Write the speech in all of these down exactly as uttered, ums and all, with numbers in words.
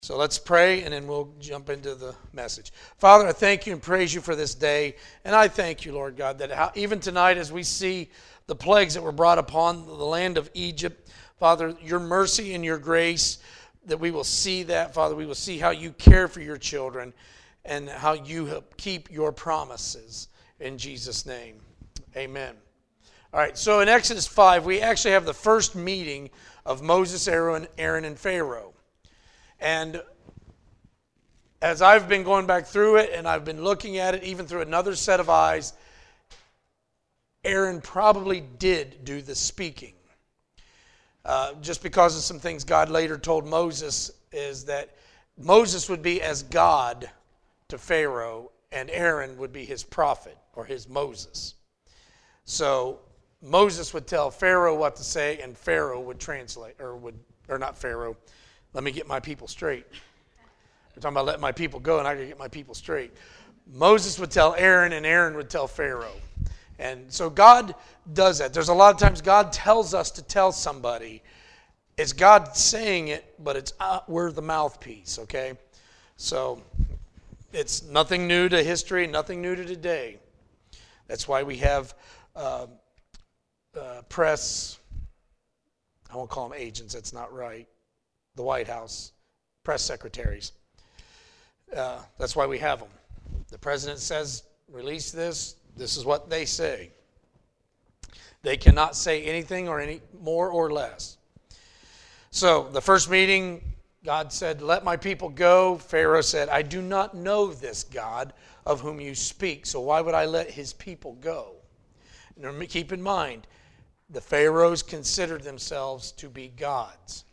So let's pray, and then we'll jump into the message. Father, I thank you and praise you for this day. And I thank you, Lord God, that how, even tonight as we see the plagues that were brought upon the land of Egypt, Father, your mercy and your grace, that we will see that, Father. We will see how you care for your children and how you help keep your promises. In Jesus' name, amen. All right, so in Exodus five, we actually have the first meeting of Moses, Aaron, Aaron and Pharaoh. And as I've been going back through it and I've been looking at it even through another set of eyes, Aaron probably did do the speaking. Uh, just because of some things God later told Moses is that Moses would be as God to Pharaoh and Aaron would be his prophet or his Moses. So Moses would tell Pharaoh what to say and Pharaoh would translate, or would, or not Pharaoh. Let me get my people straight. We're talking about letting my people go, and I got to get my people straight. Moses would tell Aaron, and Aaron would tell Pharaoh. And so God does that. There's a lot of times God tells us to tell somebody. It's God saying it, but it's uh, we're the mouthpiece, okay? So it's nothing new to history, nothing new to today. That's why we have uh, uh, press, I won't call them agents, that's not right. The White House, press secretaries. Uh, that's why we have them. The president says, release this. This is what they say. They cannot say anything or any more or less. So the first meeting, God said, let my people go. Pharaoh said, I do not know this God of whom you speak, so why would I let his people go? And keep in mind, the Pharaohs considered themselves to be gods.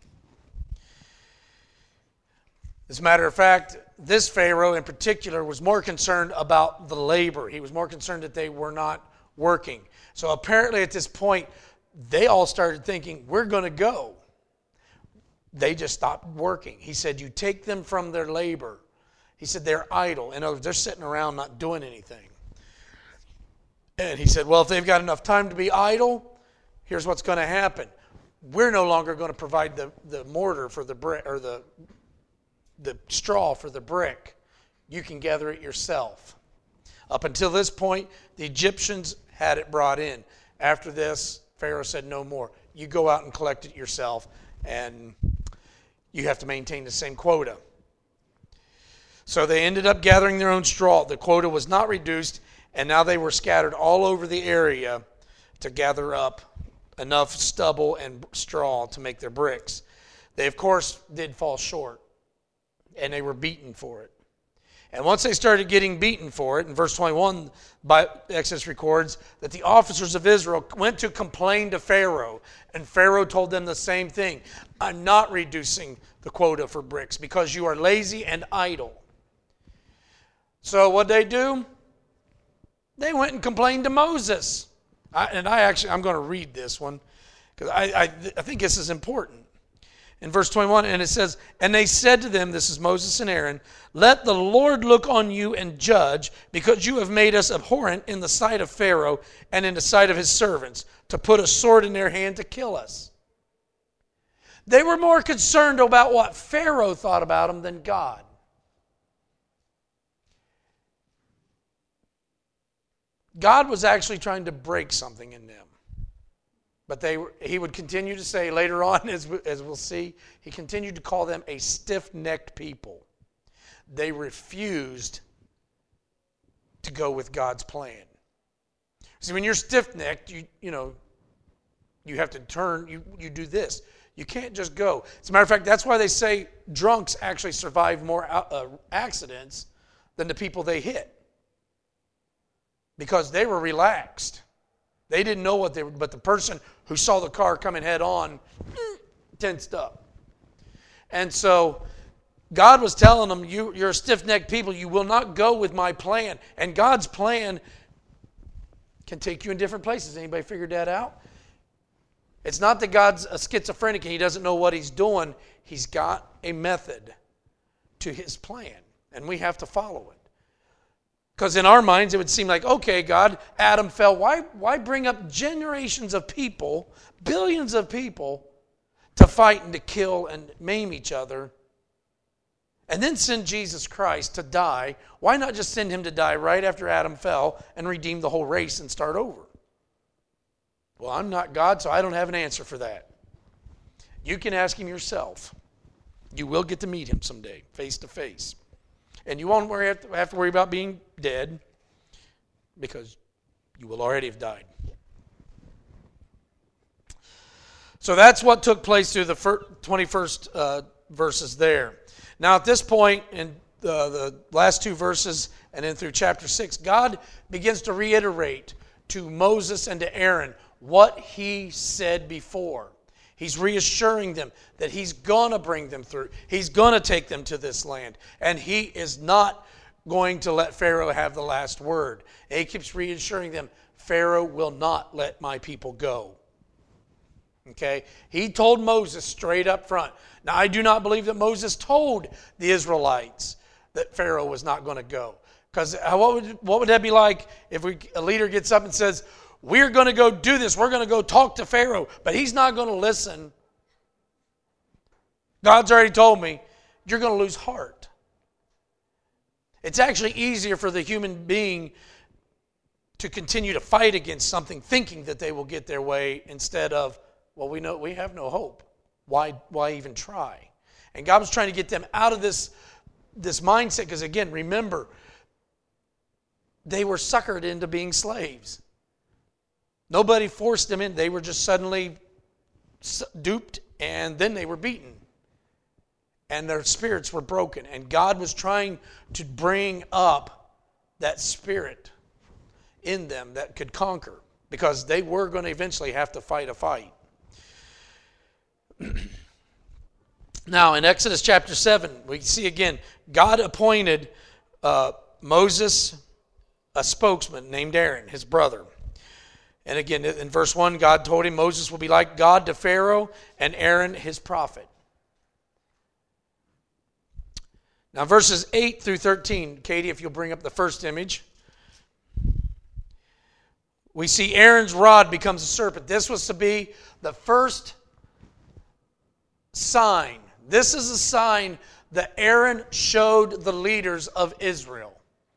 As a matter of fact, this Pharaoh in particular was more concerned about the labor. He was more concerned that they were not working. So apparently at this point, they all started thinking, we're going to go. They just stopped working. He said, you take them from their labor. He said, they're idle. In other words, they're sitting around not doing anything. And he said, well, if they've got enough time to be idle, here's what's going to happen. We're no longer going to provide the, the mortar for the brick, or the the straw for the brick. You can gather it yourself. Up until this point, the Egyptians had it brought in. After this, Pharaoh said no more. You go out and collect it yourself, and you have to maintain the same quota. So they ended up gathering their own straw. The quota was not reduced, and now they were scattered all over the area to gather up enough stubble and straw to make their bricks. They, of course, did fall short. And they were beaten for it. And once they started getting beaten for it, in verse twenty-one, by Exodus records that the officers of Israel went to complain to Pharaoh. And Pharaoh told them the same thing. I'm not reducing the quota for bricks because you are lazy and idle. So what they do? They went and complained to Moses. I, and I actually, I'm going to read this one because I, I, I think this is important. In verse twenty-one, and it says, and they said to them, this is Moses and Aaron, let the Lord look on you and judge, because you have made us abhorrent in the sight of Pharaoh and in the sight of his servants, to put a sword in their hand to kill us. They were more concerned about what Pharaoh thought about them than God. God was actually trying to break something in them. But they, he would continue to say later on, as, we, as we'll see, he continued to call them a stiff-necked people. They refused to go with God's plan. See, when you're stiff-necked, you, you know, you have to turn, you, you do this. You can't just go. As a matter of fact, that's why they say drunks actually survive more uh, accidents than the people they hit. Because they were relaxed. They didn't know what they were, but the person who saw the car coming head on tensed up. And so God was telling them, you, you're a stiff-necked people. You will not go with my plan. And God's plan can take you in different places. Anybody figured that out? It's not that God's a schizophrenic and he doesn't know what he's doing. He's got a method to his plan, and we have to follow it. Because in our minds, it would seem like, okay, God, Adam fell. Why, why bring up generations of people, billions of people, to fight and to kill and maim each other and then send Jesus Christ to die, why not just send him to die right after Adam fell and redeem the whole race and start over? Well, I'm not God, so I don't have an answer for that. You can ask him yourself. You will get to meet him someday, face to face. And you won't worry, have to worry about being dead, because you will already have died. So that's what took place through the twenty-first uh, verses there. Now at this point, in the, the last two verses and then through chapter six, God begins to reiterate to Moses and to Aaron what he said before. He's reassuring them that he's going to bring them through. He's going to take them to this land. And he is not going to let Pharaoh have the last word. And he keeps reassuring them, Pharaoh will not let my people go. Okay? He told Moses straight up front. Now, I do not believe that Moses told the Israelites that Pharaoh was not going to go. Because what would, what would that be like if we, a leader gets up and says, we're going to go do this. We're going to go talk to Pharaoh, but he's not going to listen. God's already told me, you're going to lose heart. It's actually easier for the human being to continue to fight against something, thinking that they will get their way, instead of, well, we know we have no hope. Why, why even try? And God was trying to get them out of this, this mindset, because again, remember, they were suckered into being slaves. Nobody forced them in. They were just suddenly duped, and then they were beaten. And their spirits were broken. And God was trying to bring up that spirit in them that could conquer, because they were going to eventually have to fight a fight. Now, in Exodus chapter seven, we see again, God appointed uh, Moses a spokesman named Aaron, his brother. And again, in verse one, God told him Moses will be like God to Pharaoh and Aaron his prophet. Now, verses eight through thirteen, Katie, if you'll bring up the first image. We see Aaron's rod becomes a serpent. This was to be the first sign. This is a sign that Aaron showed the leaders of Israel.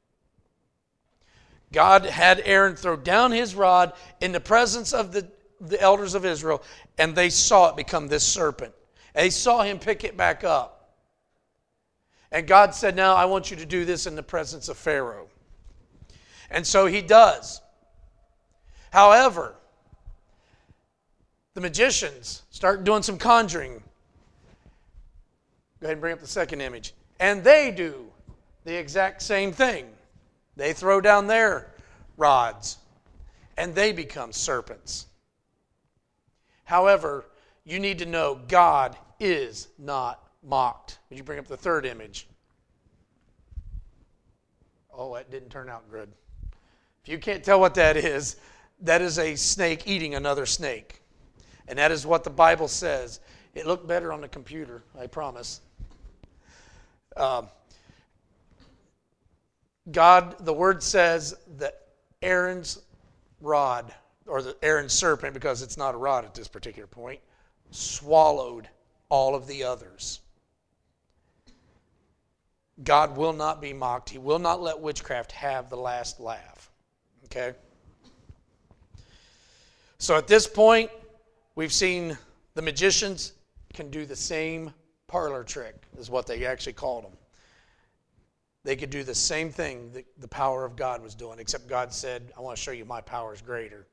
God had Aaron throw down his rod in the presence of the, the elders of Israel, and they saw it become this serpent. And they saw him pick it back up. And God said, now I want you to do this in the presence of Pharaoh. And so he does. However, the magicians start doing some conjuring. Go ahead and bring up the second image. And they do the exact same thing. They throw down their rods, and they become serpents. However, you need to know God is not mocked. Would you bring up the third image? Oh, that didn't turn out good. If you can't tell what that is, that is a snake eating another snake. And that is what the Bible says. It looked better on the computer, I promise. Um, God, the word says that Aaron's rod, or the Aaron's serpent, because it's not a rod at this particular point, swallowed all of the others. God will not be mocked. He will not let witchcraft have the last laugh. Okay? So at this point, we've seen the magicians can do the same parlor trick, is what they actually called them. They could do the same thing that the power of God was doing, except God said, I want to show you my power is greater.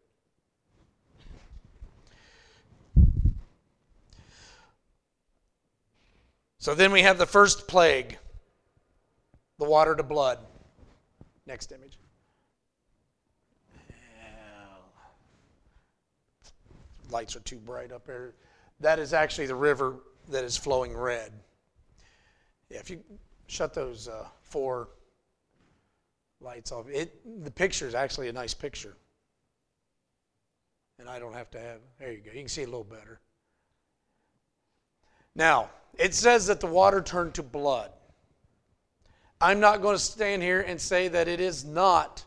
So then we have the first plague, the water to blood. Next image. Lights are too bright up there. That is actually the river that is flowing red. Yeah, if you shut those uh, four lights off, it the picture is actually a nice picture. And I don't have to have, there you go, you can see it a little better. Now, it says that the water turned to blood. I'm not going to stand here and say that it is not,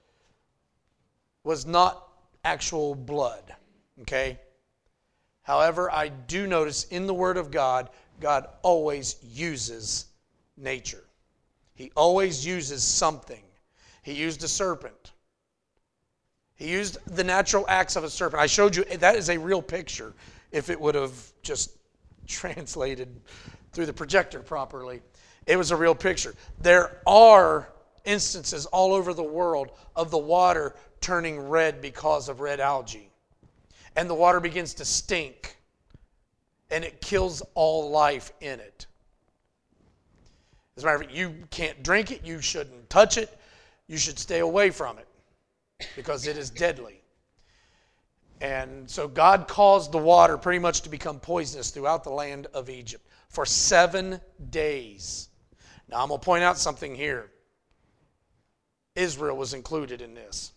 was not actual blood. Okay? However, I do notice in the Word of God, God always uses nature. He always uses something. He used a serpent. He used the natural acts of a serpent. I showed you, that is a real picture if it would have just translated through the projector properly. It was a real picture. There are instances all over the world of the water turning red because of red algae. And the water begins to stink. And it kills all life in it. As a matter of fact, you can't drink it. You shouldn't touch it. You should stay away from it because it is deadly. And so God caused the water pretty much to become poisonous throughout the land of Egypt for seven days. Now I'm going to point out something here. Israel was included in this.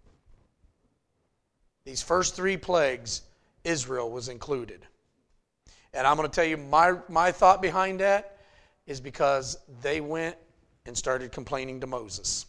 These first three plagues, Israel was included. And I'm going to tell you my, my thought behind that is because they went and started complaining to Moses.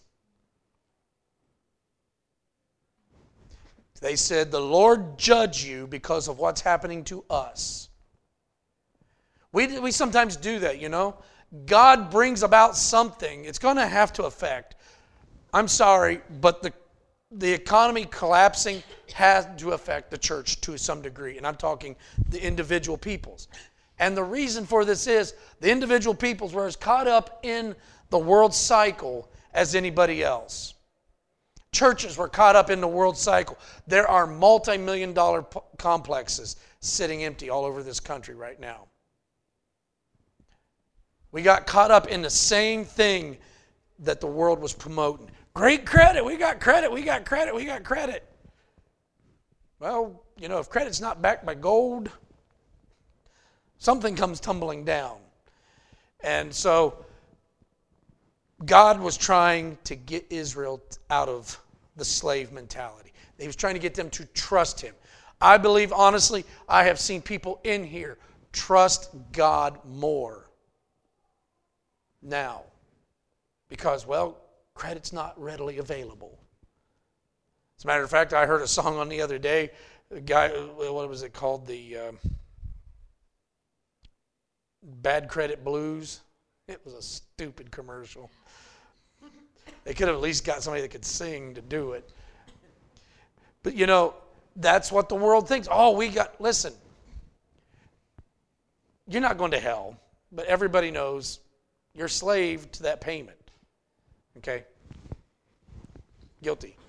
They said, the Lord judge you because of what's happening to us. We, we sometimes do that, you know. God brings about something. It's going to have to affect. I'm sorry, but the, the economy collapsing has to affect the church to some degree. And I'm talking the individual peoples. And the reason for this is the individual peoples were as caught up in the world cycle as anybody else. Churches were caught up in the world cycle. There are multi-million dollar p- complexes sitting empty all over this country right now. We got caught up in the same thing that the world was promoting. Great credit, we got credit, we got credit, we got credit. Well, you know, if credit's not backed by gold, something comes tumbling down. And so God was trying to get Israel out of the slave mentality. He was trying to get them to trust Him. I believe, honestly, I have seen people in here trust God more now. Because, well, credit's not readily available. As a matter of fact, I heard a song on the other day. A guy, what was it called? The uh, Bad Credit Blues. It was a stupid commercial. They could have at least got somebody that could sing to do it. But you know, that's what the world thinks. Oh, we got, listen. You're not going to hell, but everybody knows you're slave to that payment. Okay? Guilty.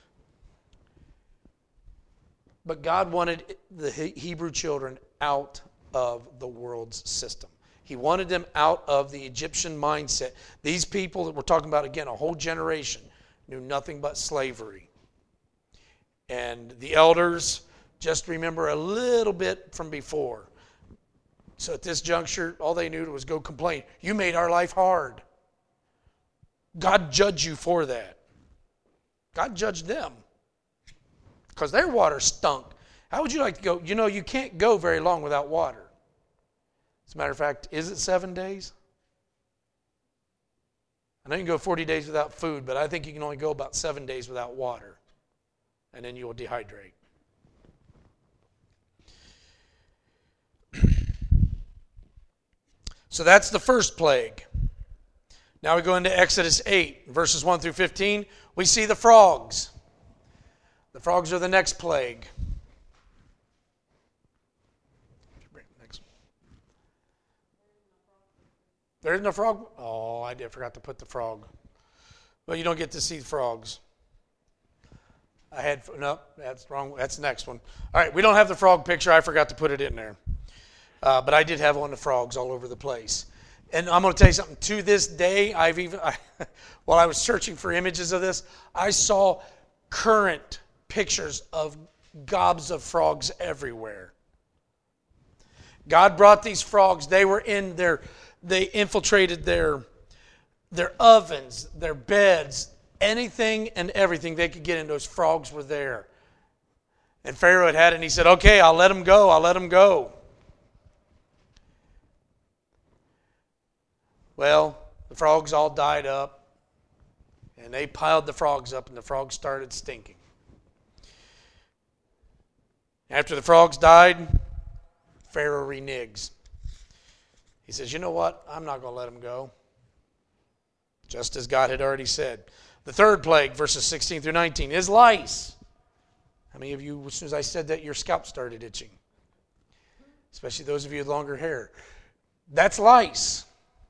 But God wanted the Hebrew children out of the world's system. He wanted them out of the Egyptian mindset. These people that we're talking about, again, a whole generation, knew nothing but slavery. And the elders just remember a little bit from before. So at this juncture, all they knew was go complain. You made our life hard. God judged you for that. God judged them. Because their water stunk. How would you like to go? You know, you can't go very long without water. As a matter of fact, is it seven days? I know you can go forty days without food, but I think you can only go about seven days without water. And then you will dehydrate. So that's the first plague. Now we go into Exodus eight, verses one through fifteen. We see the frogs. The frogs are the next plague. There isn't a frog? Oh, I did forgot to put the frog. Well, you don't get to see the frogs. I had, no, that's wrong. That's the next one. All right, we don't have the frog picture. I forgot to put it in there. Uh, but I did have one of the frogs all over the place. And I'm going to tell you something. To this day, I've even, I, while I was searching for images of this, I saw current pictures of gobs of frogs everywhere. God brought these frogs. They were in their, they infiltrated their, their ovens, their beds, anything and everything they could get in. Those frogs were there. And Pharaoh had had it, and he said, okay, I'll let them go. I'll let them go. Well, the frogs all died up, and they piled the frogs up, and the frogs started stinking. After the frogs died, Pharaoh reneges. He says, you know what? I'm not going to let them go. just as God had already said. The third plague, verses sixteen through nineteen, is lice. How many of you, as soon as I said that, your scalp started itching? Especially those of you with longer hair. That's lice.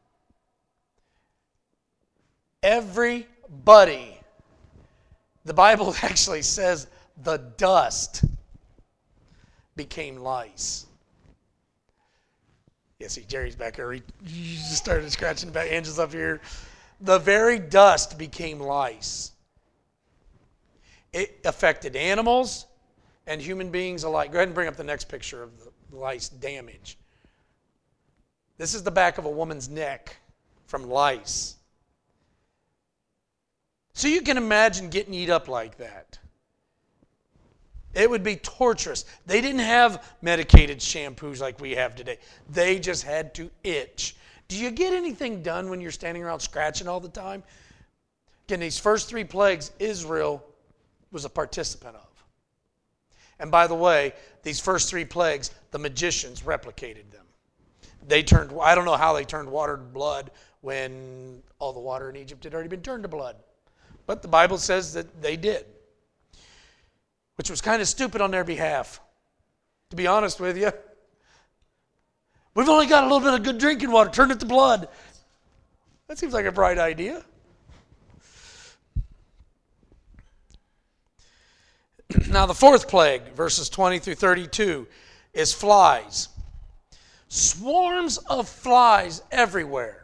Everybody. The Bible actually says the dust became lice. Yeah, see, Jerry's back there. He just started scratching back. Angela's up here. The very dust became lice. It affected animals and human beings alike. Go ahead and bring up the next picture of the lice damage. This is the back of a woman's neck from lice. So you can imagine getting eat up like that. It would be torturous. They didn't have medicated shampoos like we have today. They just had to itch. Do you get anything done when you're standing around scratching all the time? Again, these first three plagues, Israel was a participant of. And by the way, these first three plagues, the magicians replicated them. They turned, I don't know how they turned water to blood when all the water in Egypt had already been turned to blood. But the Bible says that they did. Which was kind of stupid on their behalf. To be honest with you. We've only got a little bit of good drinking water. Turn it to blood. That seems like a bright idea. Now the fourth plague, verses twenty through thirty-two, is flies. Swarms of flies everywhere.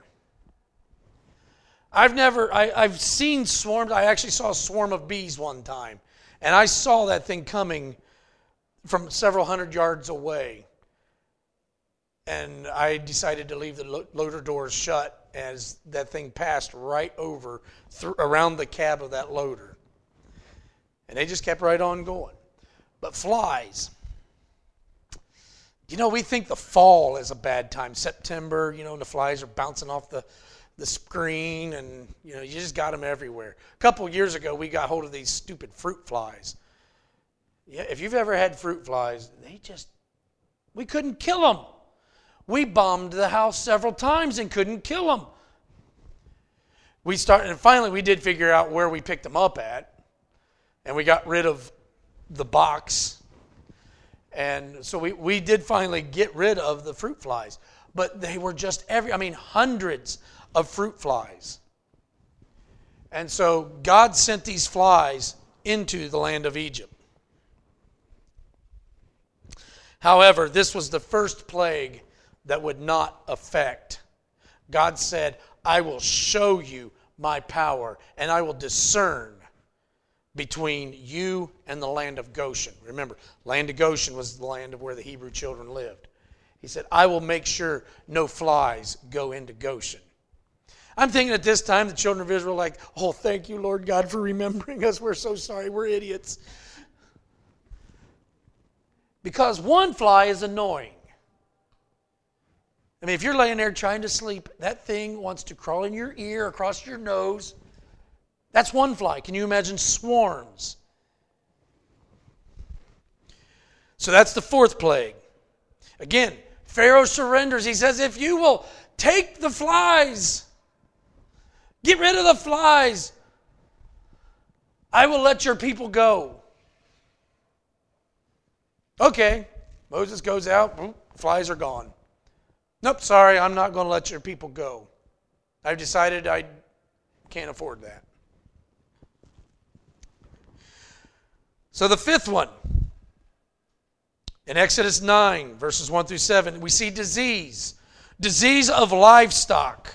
I've never, I, I've seen swarms. I actually saw a swarm of bees one time. And I saw that thing coming from several hundred yards away. And I decided to leave the loader doors shut as that thing passed right over, through, around the cab of that loader. And they just kept right on going. But flies. You know, we think the fall is a bad time. September, you know, and the flies are bouncing off the, the screen, and, you know, you just got them everywhere. A couple of years ago, we got hold of these stupid fruit flies. Yeah, if you've ever had fruit flies, they just, we couldn't kill them. We bombed the house several times and couldn't kill them. We started, and finally we did figure out where we picked them up at, and we got rid of the box. And so we, we did finally get rid of the fruit flies. But they were just every, I mean, hundreds of fruit flies. And so God sent these flies into the land of Egypt. However, this was the first plague that would not affect. God said, I will show you my power, and I will discern between you and the land of Goshen. Remember, land of Goshen was the land of where the Hebrew children lived. He said, I will make sure no flies go into Goshen. I'm thinking at this time the children of Israel are like, oh, thank you, Lord God, for remembering us. We're so sorry. We're idiots. Because one fly is annoying. I mean, if you're laying there trying to sleep, that thing wants to crawl in your ear, across your nose. That's one fly. Can you imagine swarms? So that's the fourth plague. Again, Pharaoh surrenders. He says, if you will take the flies, get rid of the flies, I will let your people go. Okay. Moses goes out. Flies are gone. Nope, sorry, I'm not going to let your people go. I've decided I can't afford that. So the fifth one, in Exodus nine, verses one through seven, we see disease. Disease of livestock.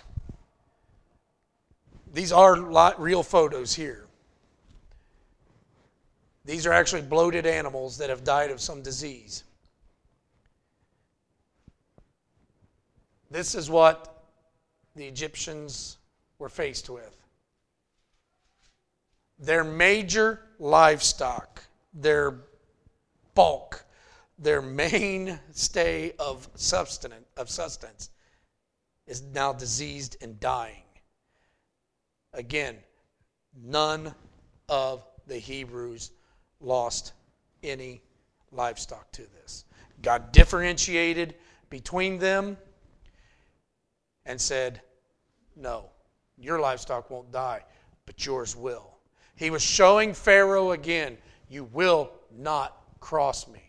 These are real photos here. These are actually bloated animals that have died of some disease. This is what the Egyptians were faced with. Their major livestock, their bulk, their mainstay of sustenance, of sustenance is now diseased and dying. Again, none of the Hebrews lost any livestock to this. God differentiated between them and said, no, Your livestock won't die, but yours will. He was showing Pharaoh again, you will not cross me.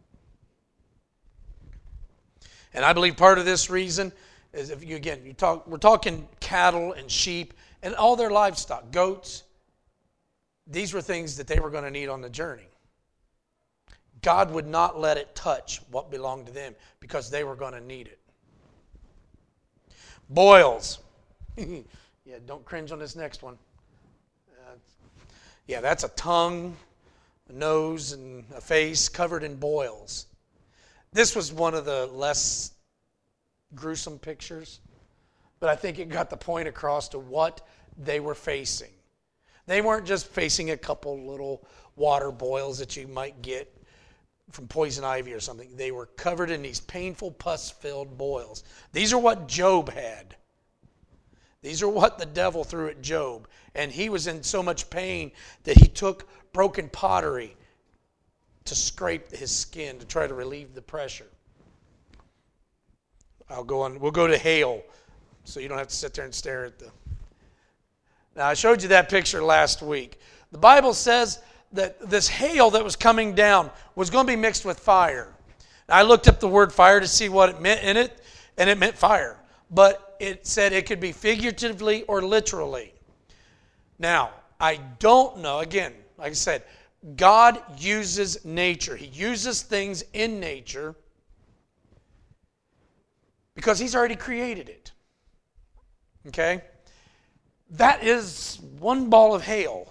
And I believe part of this reason is if you, again, you talk, we're talking cattle and sheep and all their livestock, goats. These were things that they were going to need on the journey. God would not let it touch what belonged to them because they were going to need it. Boils. Yeah, don't cringe on this next one. Uh, yeah, that's a tongue, a nose, and a face covered in boils. This was one of the less gruesome pictures, but I think it got the point across to what they were facing. They weren't just facing a couple little water boils that you might get from poison ivy or something. They were covered in these painful pus-filled boils. These are what Job had. These are what the devil threw at Job. And he was in so much pain that he took broken pottery to scrape his skin to try to relieve the pressure. I'll go on. We'll go to hail, so you don't have to sit there and stare at the... Now, I showed you that picture last week. The Bible says that this hail that was coming down was going to be mixed with fire. Now, I looked up the word fire to see what it meant in it, and it meant fire. But it said it could be figuratively or literally. Now, I don't know. Again, like I said, God uses nature. He uses things in nature because He's already created it. Okay? That is one ball of hail.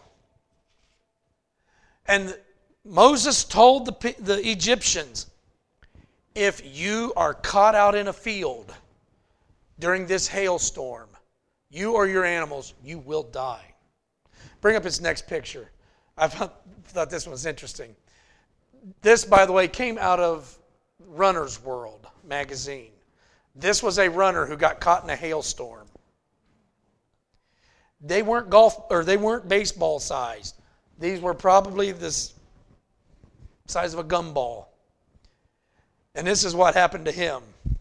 And Moses told the, the Egyptians, if you are caught out in a field during this hailstorm, you or your animals, you will die. Bring up his next picture. I thought this one was interesting. This, by the way, came out of Runner's World magazine. This was a runner who got caught in a hailstorm. They weren't golf or they weren't baseball sized. These were probably the size of a gumball. And this is what happened to him.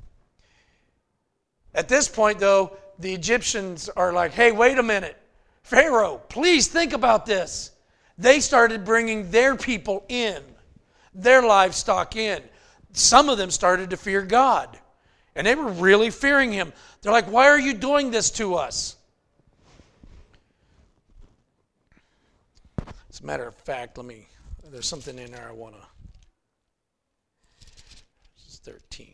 At this point, though, the Egyptians are like, hey, wait a minute. Pharaoh, please think about this. They started bringing their people in, their livestock in. Some of them started to fear God. And they were really fearing Him. They're like, why are you doing this to us? As a matter of fact, let me, there's something in there I want to, this is thirteen.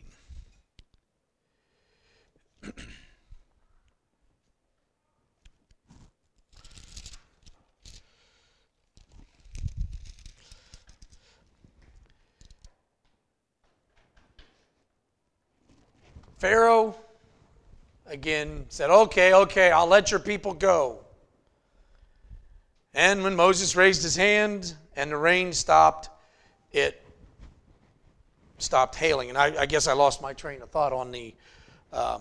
Pharaoh, again, said, okay, okay, I'll let your people go. And when Moses raised his hand and the rain stopped, it stopped hailing. And I, I guess I lost my train of thought on the uh,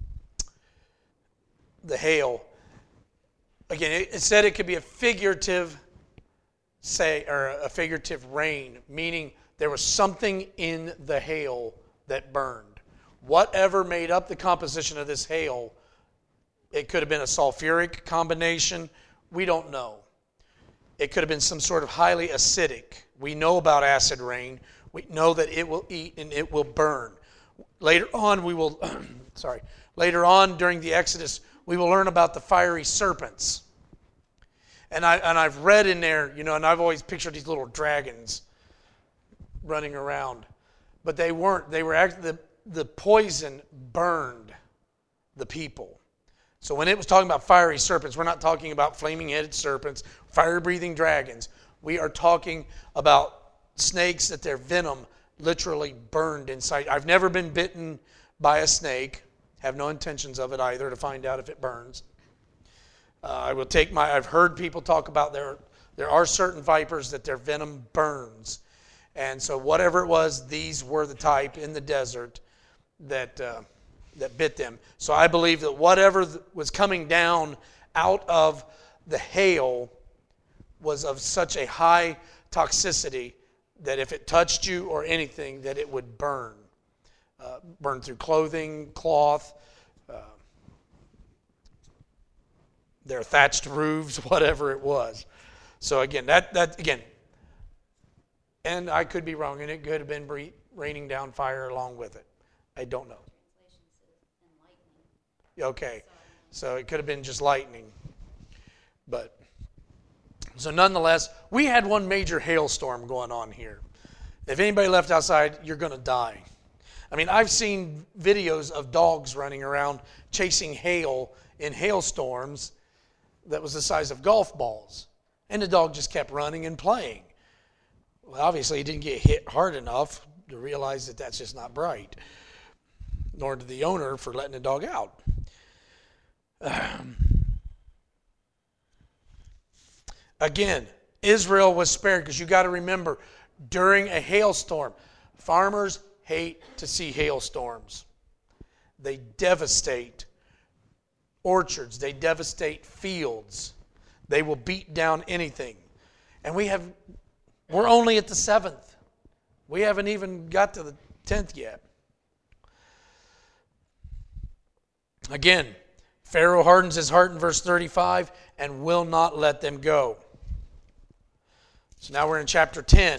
the hail. Again, it, it said it could be a figurative say or a figurative rain, meaning there was something in the hail that burned. Whatever made up the composition of this hail, it could have been a sulfuric combination. We don't know. It could have been some sort of highly acidic. We know about acid rain. We know that it will eat and it will burn. Later on, we will, sorry, later on during the Exodus, we will learn about the fiery serpents. And, I, and I've read in there, you know, and I've always pictured these little dragons running around. But they weren't. They were actually, the, the poison burned the people. So when it was talking about fiery serpents, we're not talking about flaming-headed serpents, fire-breathing dragons. We are talking about snakes that their venom literally burned inside. I've never been bitten by a snake. Have no intentions of it either to find out if it burns. Uh, I will take my. I've heard people talk about there. There are certain vipers that their venom burns, and so whatever it was, these were the type in the desert that. Uh, that bit them. So I believe that whatever was coming down out of the hail was of such a high toxicity that if it touched you or anything, that it would burn. Uh, burn through clothing, cloth. Uh, their thatched roofs, whatever it was. So again, that that again, and I could be wrong, and it could have been raining down fire along with it. I don't know. Okay, so it could have been just lightning, but so nonetheless, we had one major hailstorm going on here. If anybody left outside, you're going to die. I mean, I've seen videos of dogs running around chasing hail in hailstorms that was the size of golf balls. And the dog just kept running and playing. Well, obviously, he didn't get hit hard enough to realize that that's just not bright. Nor did the owner for letting the dog out. Um, again, Israel was spared because you got to remember, during a hailstorm, farmers hate to see hailstorms. They devastate orchards. They devastate fields. They will beat down anything. And we have, we're only at the seventh. We haven't even got to the tenth yet. Again, Pharaoh hardens his heart in verse thirty-five and will not let them go. So now we're in chapter ten.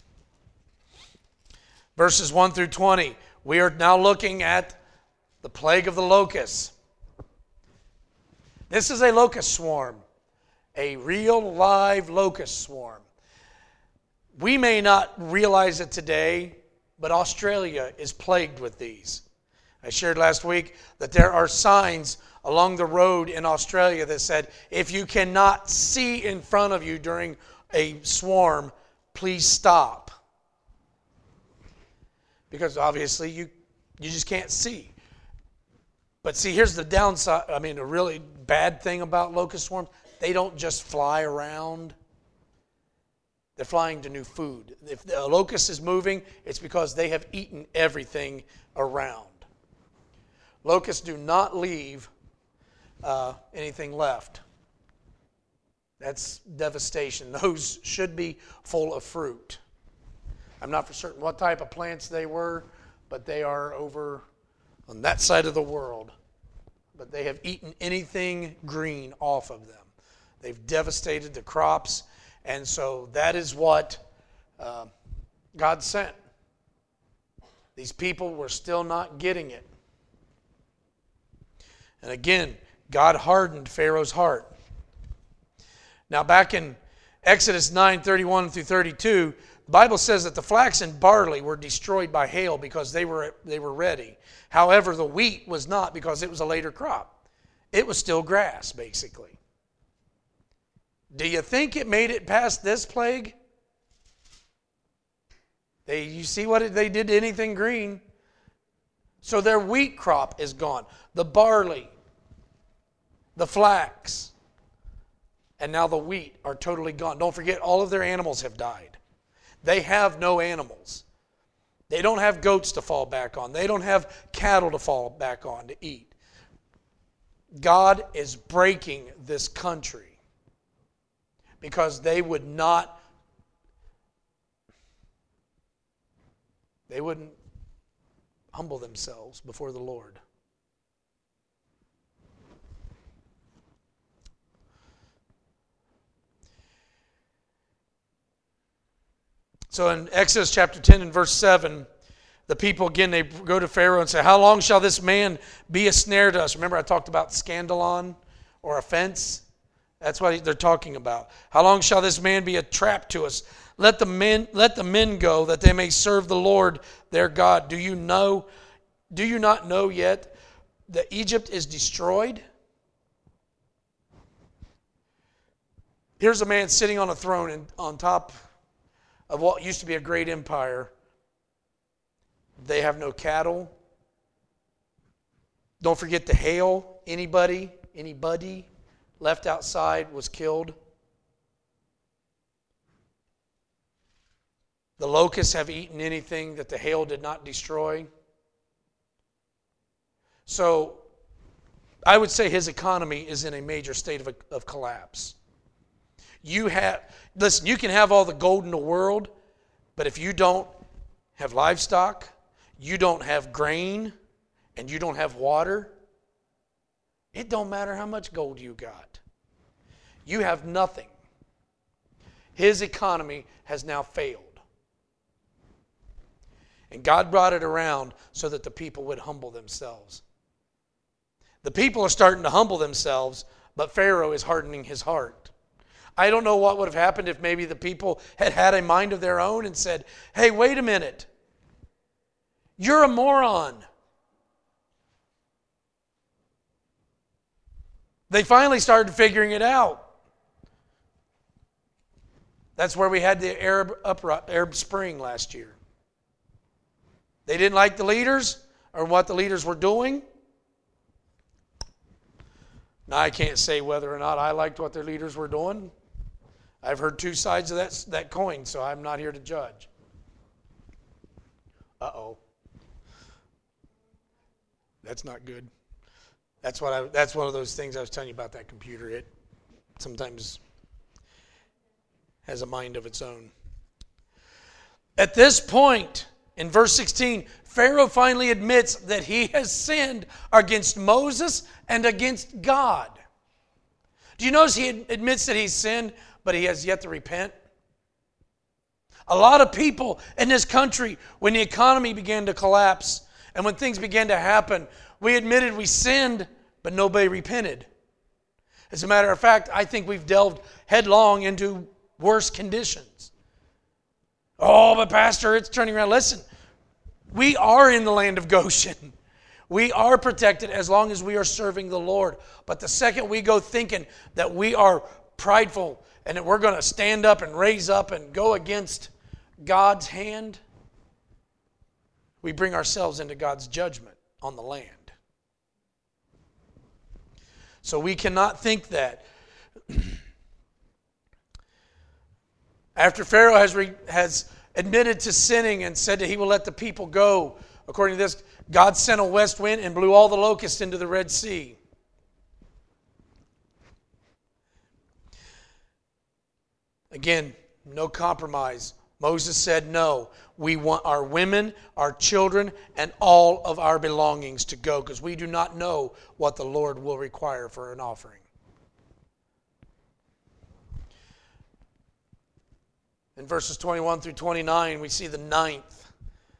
Verses one through twenty. We are now looking at the plague of the locusts. This is a locust swarm. A real live locust swarm. We may not realize it today, but Australia is plagued with these. I shared last week that there are signs along the road in Australia that said, if you cannot see in front of you during a swarm, please stop. Because obviously you, you just can't see. But see, here's the downside. I mean, a really bad thing about locust swarms. They don't just fly around. They're flying to new food. If the locust is moving, it's because they have eaten everything around. Locusts do not leave uh, anything left. That's devastation. Those should be full of fruit. I'm not for certain what type of plants they were, but they are over on that side of the world. But they have eaten anything green off of them. They've devastated the crops, and so that is what uh, God sent. These people were still not getting it. And again, God hardened Pharaoh's heart. Now back in Exodus nine, thirty-one through thirty-two, the Bible says that the flax and barley were destroyed by hail because they were, they were ready. However, the wheat was not because it was a later crop. It was still grass, basically. Do you think it made it past this plague? They, you see what it, they did to anything green? So their wheat crop is gone. The barley, the flax, and now the wheat are totally gone. Don't forget, all of their animals have died. They have no animals. They don't have goats to fall back on. They don't have cattle to fall back on to eat. God is breaking this country because they would not, they wouldn't humble themselves before the Lord. So in Exodus chapter ten and verse seven, the people again, they go to Pharaoh and say, how long shall this man be a snare to us? Remember I talked about scandalon or offense? That's what they're talking about. How long shall this man be a trap to us? Let the men, let the men go that they may serve the Lord their God. Do you know, do you not know yet that Egypt is destroyed? Here's a man sitting on a throne and on top of what used to be a great empire. They have no cattle. Don't forget the hail. Anybody, anybody left outside was killed. The locusts have eaten anything that the hail did not destroy. So I would say his economy is in a major state of, of collapse. You have, listen, you can have all the gold in the world, but if you don't have livestock, you don't have grain, and you don't have water, it don't matter how much gold you got. You have nothing. His economy has now failed. And God brought it around so that the people would humble themselves. The people are starting to humble themselves, but Pharaoh is hardening his heart. I don't know what would have happened if maybe the people had had a mind of their own and said, hey, wait a minute. You're a moron. They finally started figuring it out. That's where we had the Arab upri- Arab Spring last year. They didn't like the leaders or what the leaders were doing. Now, I can't say whether or not I liked what their leaders were doing. I've heard two sides of that, that coin, so I'm not here to judge. Uh-oh. That's not good. That's what I. That's one of those things I was telling you about that computer. It sometimes has a mind of its own. At this point, in verse sixteen, Pharaoh finally admits that he has sinned against Moses and against God. Do you notice he admits that he's sinned, but he has yet to repent? A lot of people in this country, when the economy began to collapse and when things began to happen, we admitted we sinned, but nobody repented. As a matter of fact, I think we've delved headlong into worse conditions. Oh, but Pastor, it's turning around. Listen, we are in the land of Goshen. We are protected as long as we are serving the Lord. But the second we go thinking that we are prideful and that we're going to stand up and raise up and go against God's hand, we bring ourselves into God's judgment on the land. So we cannot think that. After Pharaoh has, re, has admitted to sinning and said that he will let the people go, according to this, God sent a west wind and blew all the locusts into the Red Sea. Again, no compromise. Moses said, no, we want our women, our children, and all of our belongings to go because we do not know what the Lord will require for an offering. In verses twenty-one through twenty-nine, we see the ninth.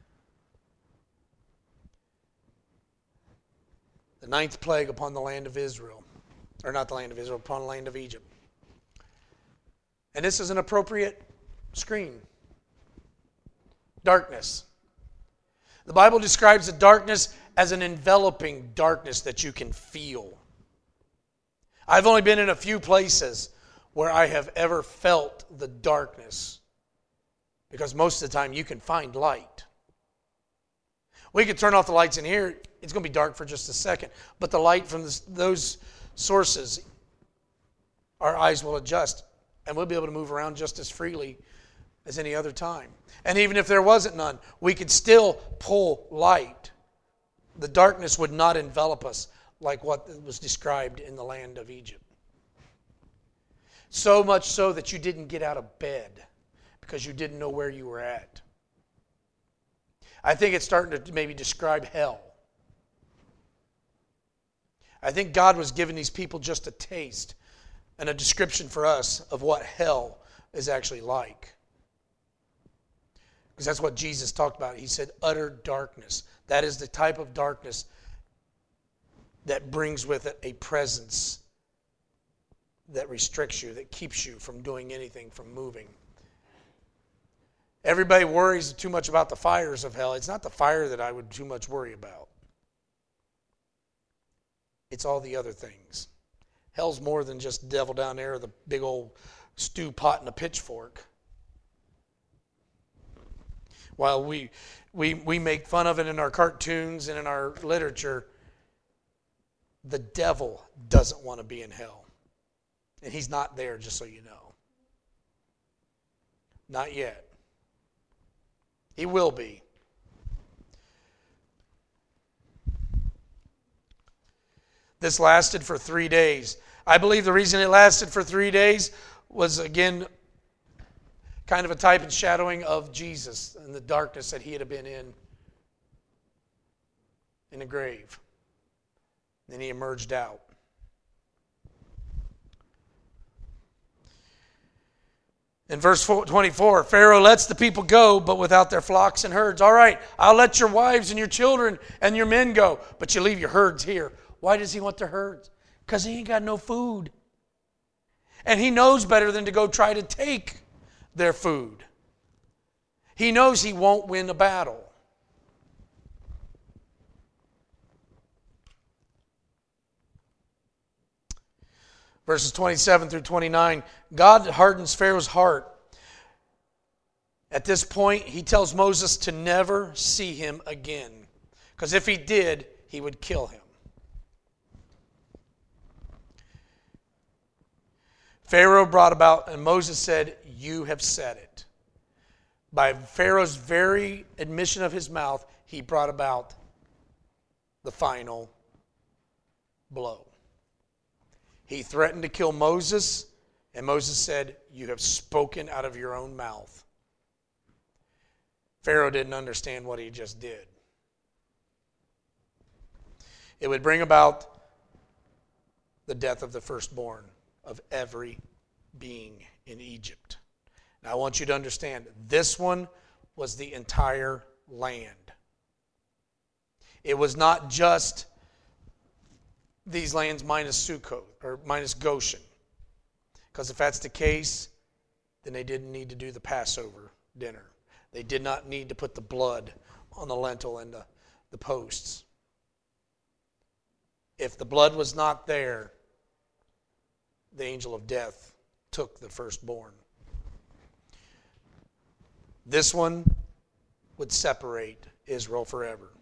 The ninth plague upon the land of Israel. Or not the land of Israel, upon the land of Egypt. And this is an appropriate screen. Darkness. The Bible describes the darkness as an enveloping darkness that you can feel. I've only been in a few places where I have ever felt the darkness, because most of the time you can find light. We could turn off the lights in here, it's going to be dark for just a second, but the light from this, those sources, our eyes will adjust, and we'll be able to move around just as freely as any other time. And even if there wasn't none, we could still pull light. The darkness would not envelop us like what was described in the land of Egypt. So much so that you didn't get out of bed because you didn't know where you were at. I think it's starting to maybe describe hell. I think God was giving these people just a taste and a description for us of what hell is actually like. Because that's what Jesus talked about. He said utter darkness. That is the type of darkness that brings with it a presence that restricts you, that keeps you from doing anything, from moving. Everybody worries too much about the fires of hell. It's not the fire that I would too much worry about. It's all the other things. Hell's more than just devil down there or the big old stew pot and a pitchfork. While we, we, we make fun of it in our cartoons and in our literature, the devil doesn't want to be in hell. And he's not there, just so you know. Not yet. He will be. This lasted for three days. I believe the reason it lasted for three days was, again, kind of a type and shadowing of Jesus and the darkness that he had been in, in the grave. Then he emerged out. In verse twenty-four, Pharaoh lets the people go, but without their flocks and herds. All right, I'll let your wives and your children and your men go, but you leave your herds here. Why does he want their herds? Because he ain't got no food. And he knows better than to go try to take their food. He knows he won't win a battle. Verses twenty-seven through twenty-nine, God hardens Pharaoh's heart. At this point, he tells Moses to never see him again. Because if he did, he would kill him. Pharaoh brought about, and Moses said, "You have said it." By Pharaoh's very admission of his mouth, he brought about the final blow. He threatened to kill Moses, and Moses said, "You have spoken out of your own mouth." Pharaoh didn't understand what he just did. It would bring about the death of the firstborn of every being in Egypt. Now I want you to understand, this one was the entire land. It was not just these lands minus Sukkot or minus Goshen. Because if that's the case, then they didn't need to do the Passover dinner. They did not need to put the blood on the lintel and the, the posts. If the blood was not there, the angel of death took the firstborn. This one would separate Israel forever.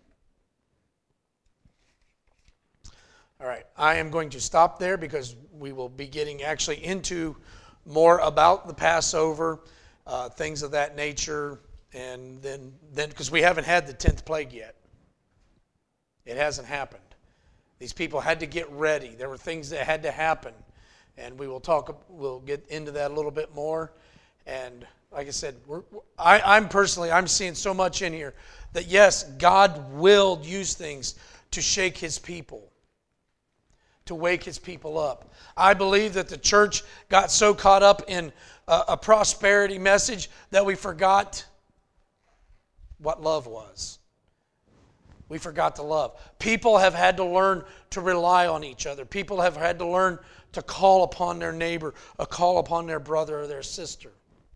All right, I am going to stop there because we will be getting actually into more about the Passover, uh, things of that nature, and then then because we haven't had the tenth plague yet. It hasn't happened. These people had to get ready. There were things that had to happen, and we will talk. We'll get into that a little bit more. And like I said, we're, I, I'm personally I'm seeing so much in here that yes, God will use things to shake His people, to wake His people up. I believe that the church got so caught up in a, a prosperity message that we forgot what love was. We forgot to love. People have had to learn to rely on each other. People have had to learn to call upon their neighbor, or call upon their brother or their sister.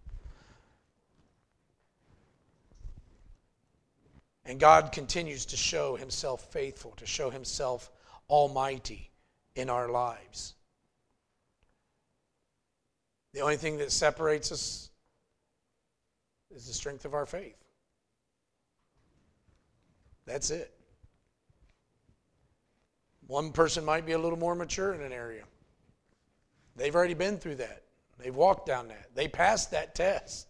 And God continues to show Himself faithful, to show Himself almighty in our lives. The only thing that separates us is the strength of our faith. That's it. One person might be a little more mature in an area. They've already been through that. They've walked down that. They passed that test.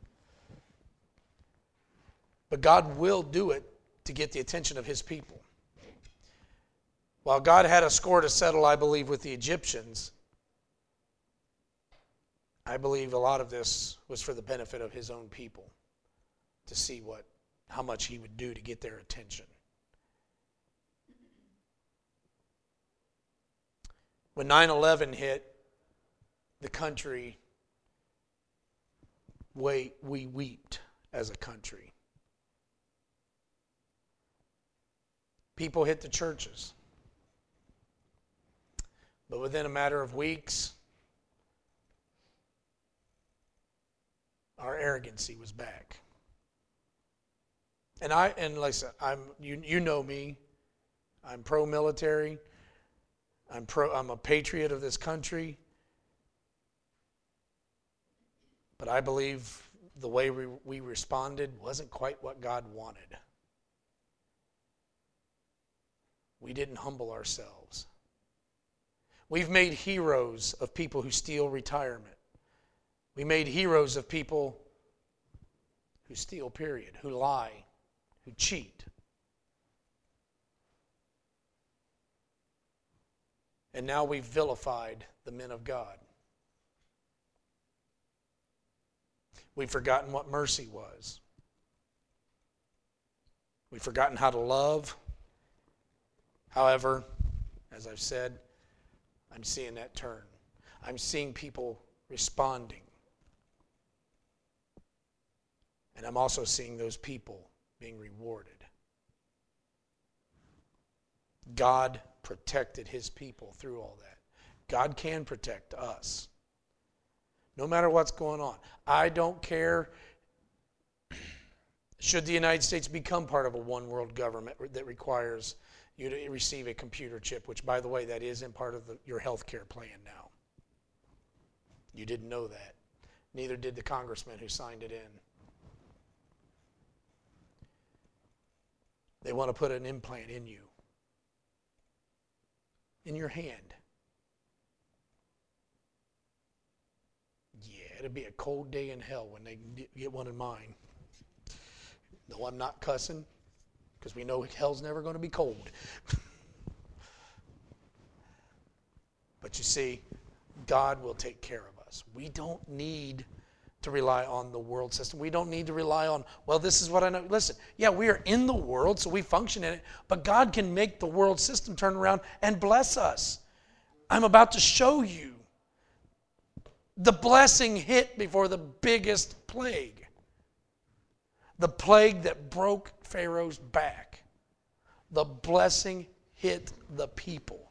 But God will do it to get the attention of His people. While God had a score to settle, I believe, with the Egyptians, I believe a lot of this was for the benefit of His own people, to see what, how much He would do to get their attention. When nine eleven hit, the country, we, we wept as a country. People hit the churches. But within a matter of weeks, our arrogancy was back. And I and like I said, I'm you you know me. I'm pro-military. I'm pro I'm a patriot of this country. But I believe the way we, we responded wasn't quite what God wanted. We didn't humble ourselves. We've made heroes of people who steal retirement. We made heroes of people who steal, period, who lie, who cheat. And now we've vilified the men of God. We've forgotten what mercy was. We've forgotten how to love. However, as I've said, I'm seeing that turn. I'm seeing people responding. And I'm also seeing those people being rewarded. God protected his people through all that. God can protect us. No matter what's going on. I don't care. Should the United States become part of a one world government that requires you to receive a computer chip, which, by the way, that is in part of the, your health care plan now. You didn't know that. Neither did the congressman who signed it in. They want to put an implant in you, in your hand. Yeah, it'll be a cold day in hell when they get one in mine. No, I'm not cussing, because we know hell's never going to be cold. But you see, God will take care of us. We don't need to rely on the world system. We don't need to rely on, well, this is what I know. Listen, yeah, we are in the world, so we function in it, but God can make the world system turn around and bless us. I'm about to show you. The blessing hit before the biggest plague. The plague that broke Pharaoh's back. The blessing hit the people.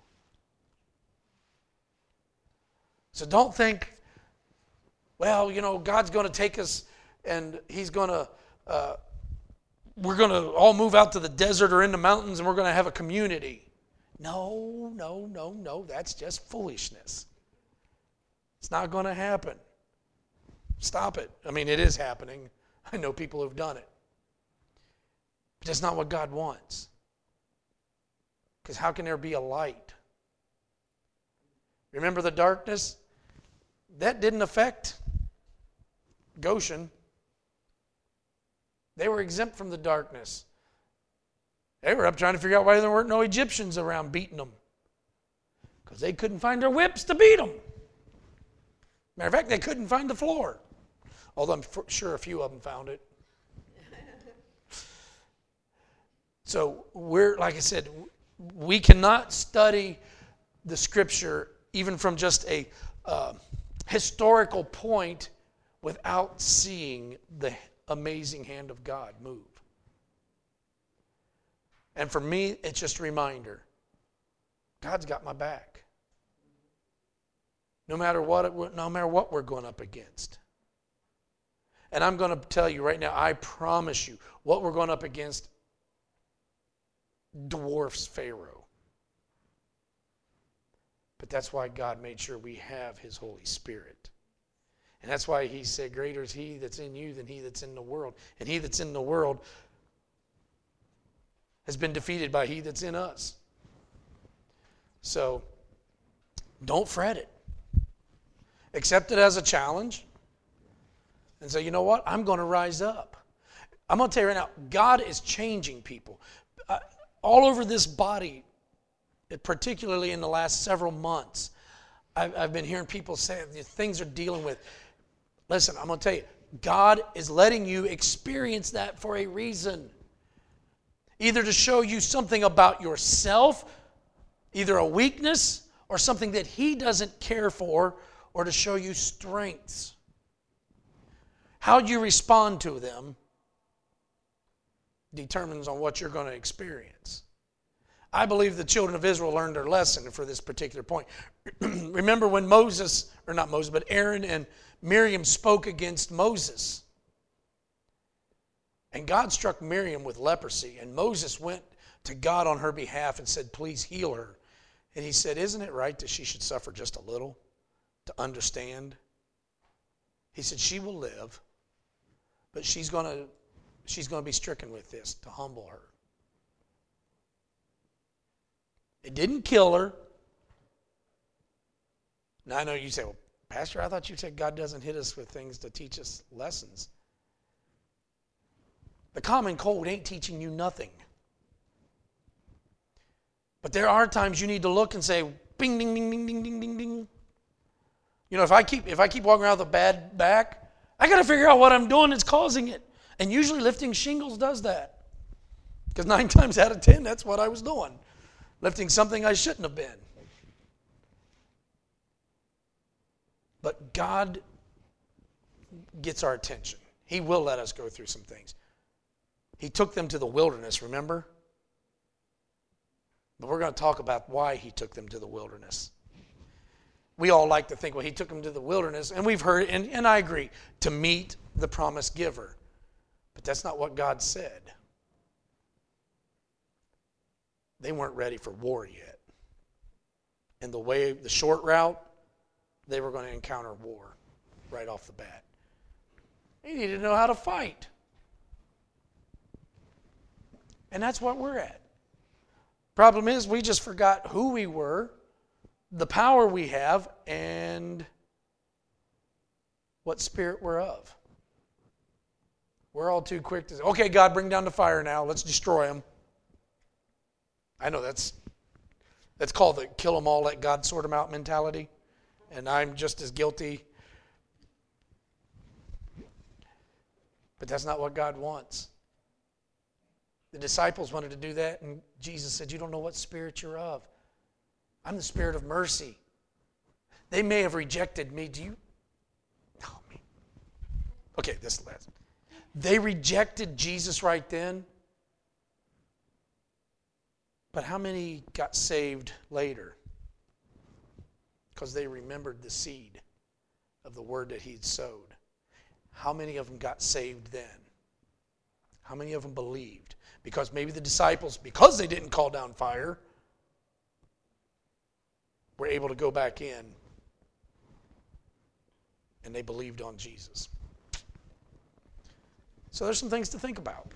So don't think, well, you know, God's going to take us and he's going to, uh, we're going to all move out to the desert or in the mountains and we're going to have a community. No, no, no, no. That's just foolishness. It's not going to happen. Stop it. I mean, it is happening. I know people who've done it. But that's not what God wants. Because how can there be a light? Remember the darkness? That didn't affect Goshen. They were exempt from the darkness. They were up trying to figure out why there weren't no Egyptians around beating them. Because they couldn't find their whips to beat them. Matter of fact, they couldn't find the floor. Although I'm sure a few of them found it. So we're, like I said, we cannot study the Scripture even from just a uh, historical point without seeing the amazing hand of God move. And for me, it's just a reminder. God's got my back. No matter what, no matter what we're going up against. And I'm going to tell you right now, I promise you, what we're going up against dwarfs Pharaoh. But that's why God made sure we have his Holy Spirit. And that's why he said, greater is he that's in you than he that's in the world. And he that's in the world has been defeated by he that's in us. So, don't fret it. Accept it as a challenge. And say, you know what? I'm going to rise up. I'm going to tell you right now, God is changing people. Uh, all over this body, particularly in the last several months, I've, I've been hearing people say the things they're dealing with. Listen, I'm going to tell you, God is letting you experience that for a reason. Either to show you something about yourself, either a weakness or something that he doesn't care for, or to show you strengths. How you respond to them determines on what you're going to experience. I believe the children of Israel learned their lesson for this particular point. Remember when Moses, or not Moses, but Aaron and Miriam spoke against Moses. And God struck Miriam with leprosy. And Moses went to God on her behalf and said, please heal her. And he said, isn't it right that she should suffer just a little to understand? He said, she will live, but she's going to she's going to be stricken with this to humble her. It didn't kill her. Now I know you say, well, Pastor, I thought you said God doesn't hit us with things to teach us lessons. The common cold ain't teaching you nothing. But there are times you need to look and say, bing, ding, ding, ding, ding, ding, ding, ding. You know, if I keep if I keep walking around with a bad back, I got to figure out what I'm doing that's causing it. And usually lifting shingles does that. Because nine times out of ten, that's what I was doing. Lifting something I shouldn't have been. But God gets our attention. He will let us go through some things. He took them to the wilderness, remember? But we're going to talk about why he took them to the wilderness. We all like to think, well, he took them to the wilderness, and we've heard, and, and I agree, to meet the promised giver. But that's not what God said. They weren't ready for war yet. And the way, the short route, they were going to encounter war right off the bat. They needed to know how to fight. And that's what we're at. Problem is, we just forgot who we were, the power we have, and what spirit we're of. We're all too quick to say, okay, God, bring down the fire now. Let's destroy them. I know that's that's called the kill them all, let God sort them out mentality. And I'm just as guilty. But that's not what God wants. The disciples wanted to do that, and Jesus said, you don't know what spirit you're of. I'm the spirit of mercy. They may have rejected me. Do you? Oh, me. Okay, this last. They rejected Jesus right then. But how many got saved later? Because they remembered the seed of the word that he'd sowed. How many of them got saved then? How many of them believed? Because maybe the disciples, because they didn't call down fire, were able to go back in and they believed on Jesus. So there's some things to think about.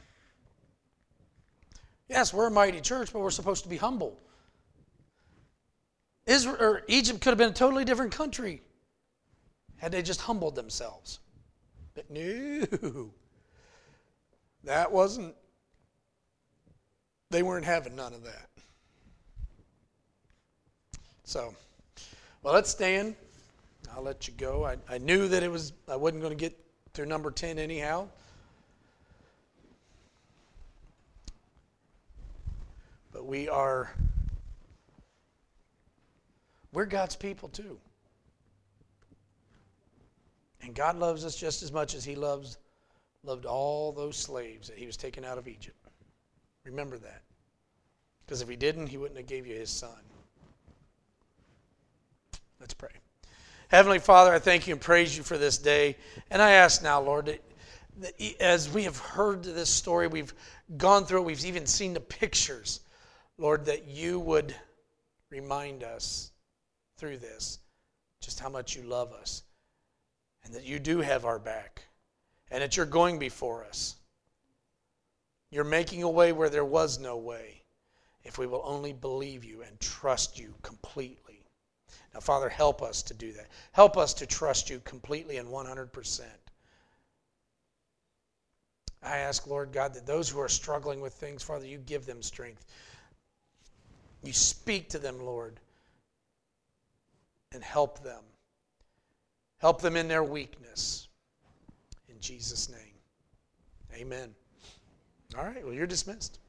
Yes, we're a mighty church, but we're supposed to be humble. Israel, or Egypt could have been a totally different country had they just humbled themselves. But no, that wasn't, they weren't having none of that. So, well, let's stand. I'll let you go. I, I knew that it was, I wasn't going to get through number ten anyhow. But we are, we're God's people too. And God loves us just as much as he loves, loved all those slaves that he was taking out of Egypt. Remember that. Because if he didn't, he wouldn't have gave you his son. Let's pray. Heavenly Father, I thank you and praise you for this day. And I ask now, Lord, that, that as we have heard this story, we've gone through it, we've even seen the pictures, Lord, that you would remind us through this just how much you love us and that you do have our back and that you're going before us. You're making a way where there was no way if we will only believe you and trust you completely. Now, Father, help us to do that. Help us to trust you completely and one hundred percent. I ask, Lord God, that those who are struggling with things, Father, you give them strength. You speak to them, Lord, and help them. Help them in their weakness. In Jesus' name, amen. All right, well, you're dismissed.